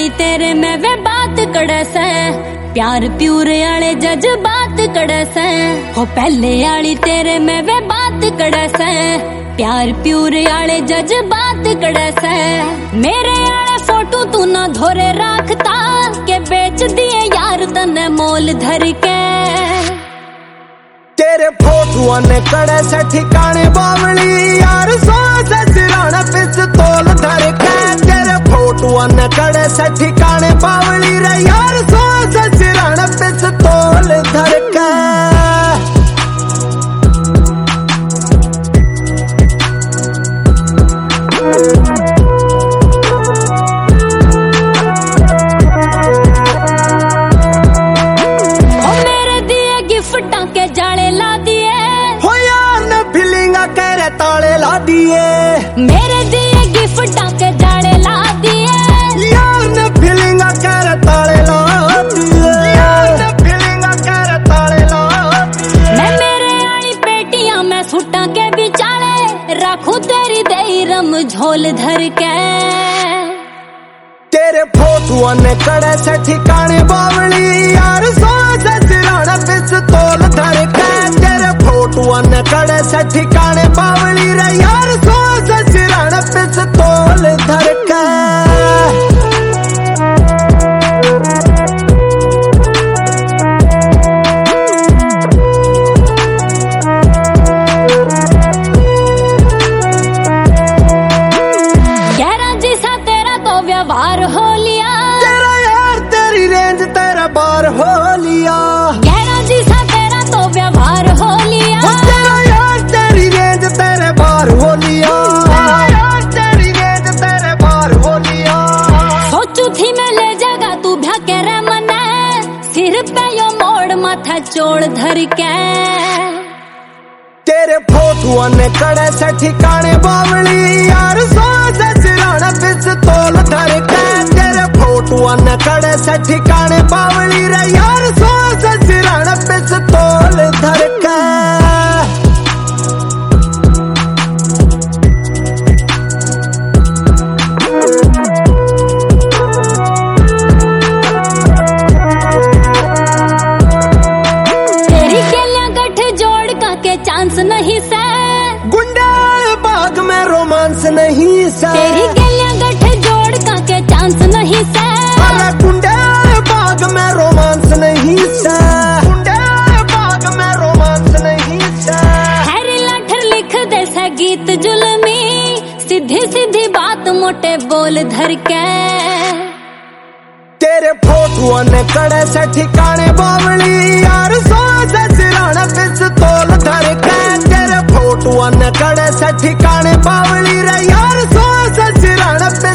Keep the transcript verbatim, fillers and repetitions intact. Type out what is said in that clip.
आली तेरे में वे बात कड़े से, प्यार प्यूर आले जज्बात कड़े से। हो पहले आली तेरे में वे बात कड़े से, प्यार प्यूर आले जज्बात कड़े से। मेरे आले फोटो तू ना धोरे राखता, के बेच दिए यार तने मोल धर के। तेरे फोटुआ ने कड़े से ठिकाने बावली यार, सोच सिराना पिस्तौल धर के। तेरे फोटुआ ने कड़े से ठिकाने बावली रे यार, सोच सिराना पिस्तौल धर के। ओ मेरे दिए गिफ्टां के जाले ला दिए, हो यार ने फीलिंगा करे ताले ला दिए। मेरे दिए गिफ्टां के जाले ला दिए, यार ने फीलिंगा करे ताले ला दिए। यार ने फीलिंगा करे ताले ला दिए। मैं मेरे आली पेटियां में सुटा के बिचाले, रखू तेरी देई रम झोल धर के। तेरे फोटुआ ने कड़े से ठिकाने बावली यार, सोच सिराना पिस्तौल धर के। तेरे फोटुआ ने कड़े से ठिकाने बावली रे यार, सोच सिराना पिस्तौल धर के। गहरा जिसा तेरा तो व्यवहार हो लिया, तेरा यार तेरी रेंज तेरा बार हो लिया। गहरा जिसा तेरा तो व्यवहार हो लिया, हो तेरा यार तेरी रेंज तेरे बार हो लिया। तेरा यार तेरी रेंज तेरे बार हो लिया। सोचू थी मैं ले जागा तू भ्या के रे मने, सिर पे यो मोड़ माथा चोड़ धर के। तेरे फोटुआ ने कड़े से ठिकाने बावली यार, सोच सिराना पिस्तौल धर के। तेरे फोटुआ ने कड़े से ठिकाने बावली रे यार, सोच सिराना पिस्तौल धर के। तेरी गलियां गठ जोड़ का के चांस नहीं से, गुंडाल बाग में रोमांस नहीं सा। तेरी गलियां गठ जोड़ का के चांस नहीं से। अरे गुंडाल बाग में रोमांस नहीं सा। गुंडाल बाग में रोमांस नहीं सा। हैरी लाठर लिख दे से गीत जुल्मी, सीधी सीधी बात मोटे बोल धर के। तेरे फोटुआ ने कड़े से ठिकाने बावली यार, सोच सिराना पिस्तौल धर के। तेरे फोटुआ ने कड़े से ठिकाने बावली रे यार, सोच सिराना